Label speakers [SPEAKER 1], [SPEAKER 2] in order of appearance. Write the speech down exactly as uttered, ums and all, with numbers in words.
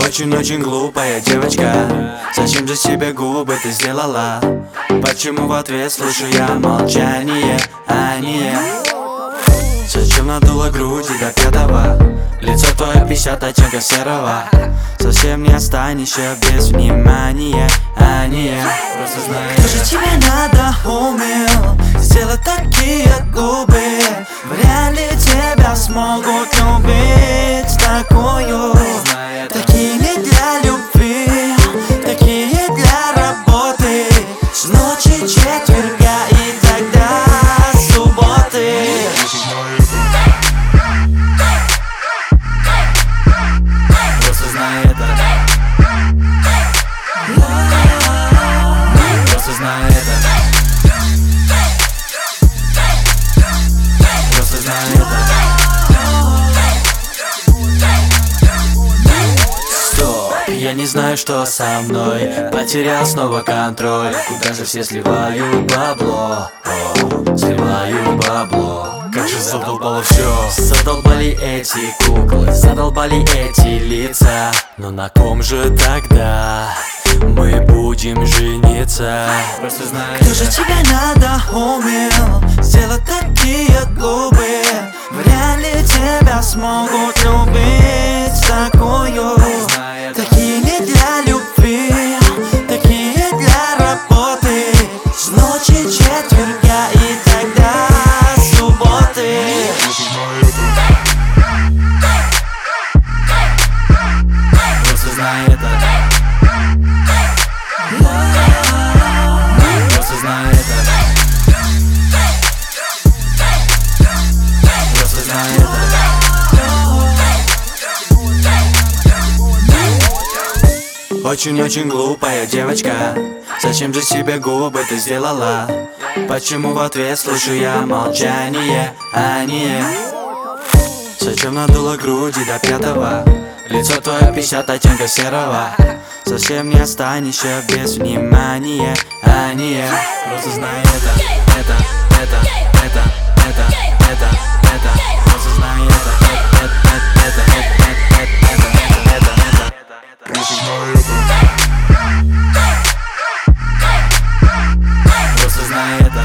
[SPEAKER 1] Очень-очень глупая девочка, зачем же себе губы ты сделала? Почему в ответ слышу я молчание, а не зачем надула груди до пятого? Лицо твое пятьдесят оттенков серого. Совсем не останешься без внимания, а не просто знаю.
[SPEAKER 2] Кто же тебе надоумил сделать такие губы? Вряд ли тебя смогут любить такую. Такие не для любви, такие для работы. С ночи четверга и тогда субботы.
[SPEAKER 1] Просто знай это. Просто знай это. Просто знай это. Стоп, я не знаю, что со мной. Потерял снова контроль. Куда же все сливают бабло? О, сливаю бабло. Как же задолбало все. Задолбали эти куклы, задолбали эти лица. Но на ком же тогда мы будем жениться? Просто знай.
[SPEAKER 2] Кто же тебя надоумил сделать такие губы? Вряд ли тебя смогут любить такую. Такие не для любви, такие для работы. С ночи четверга и тогда субботы.
[SPEAKER 1] Просто знай это. Просто знай это. Просто знай это. Очень-очень глупая девочка, зачем же себе губы ты сделала? Почему в ответ слышу я молчание, а не зачем надула груди до пятого? Лицо твое пятьдесят оттенков серого. Совсем не останешься без внимания, а не просто знай это, это, это, это, это, это, это, просто знай это, это, это, это, это, это, это, это, просто знай это. Просто знай это.